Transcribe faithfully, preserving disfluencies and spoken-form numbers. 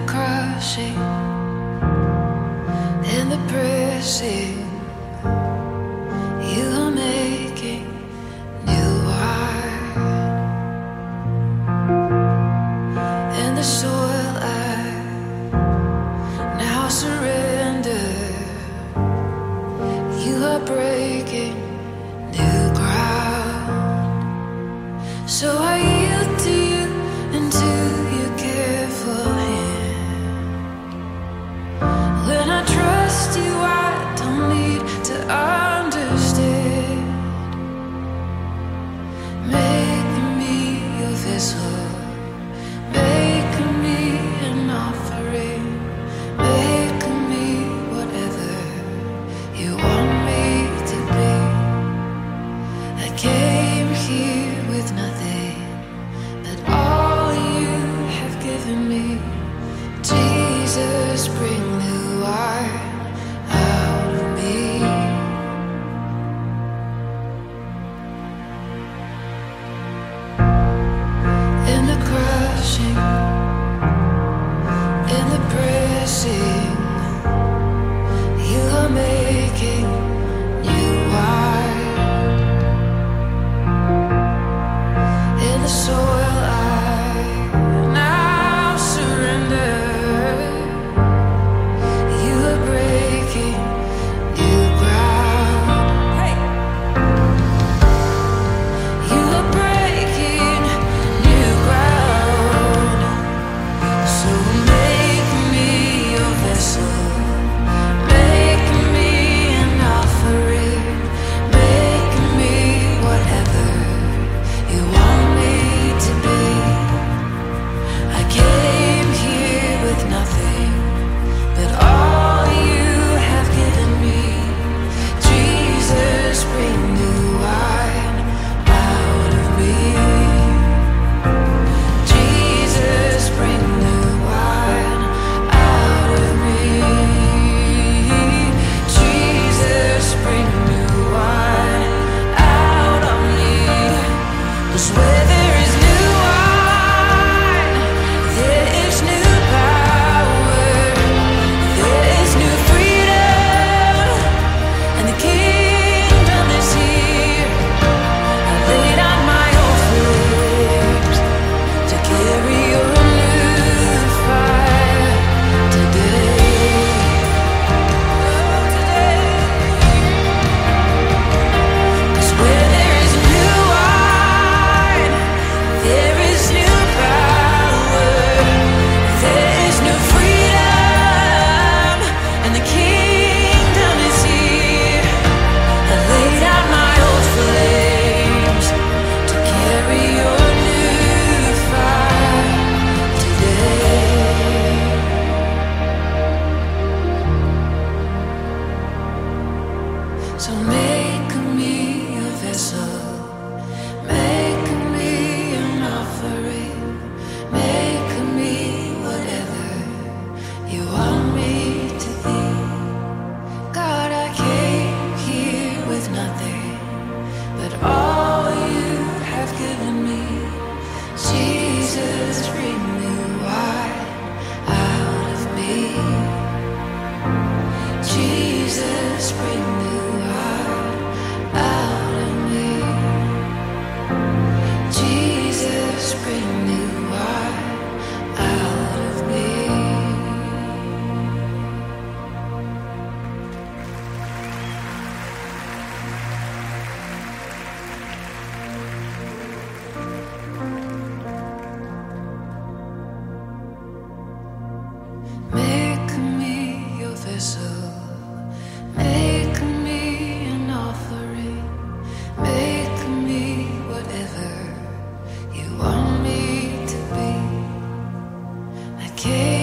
crushing, in the pressing, you are making new wine. In the soil I now surrender, you are breaking new ground. So I yield to you and to your careful hand. When I trust you, I don't need to understand. Make me your vessel, make me an offering, make me whatever you want me to be. I came here with nothing, but all you have given me. Jesus, bring new wine out of me. In the crushing, in the pressing, you are making new wine. In the soil I now surrender, you are breaking new ground. Hey. You are breaking new ground. So make me your vessel, make me an offering, make me whatever you want me to be. I came here with nothing, but all you have given me. Jesus, bring new wine out of me. Jesus, bring new wine out of me. Jesus, bring new wine out of me. 'Cause where there is new wine, there is new power, there is new freedom, and the kingdom is here. I lay down my old flames to carry your new fire today. Oh, today. 'Cause where there is new wine, there is new power, there is new freedom, and the kingdom is here. I lay down my old flames to carry your new fire today. So make me a vessel, make me an offering, make me whatever you want me to be. God, I came here with nothing, but all you have given me. Jesus, bring new wine out of me. Jesus, bring new wine out of me. Jesus, bring new wine out of me. Make me your vessel, make me an offering, make me whatever you want me to be. I came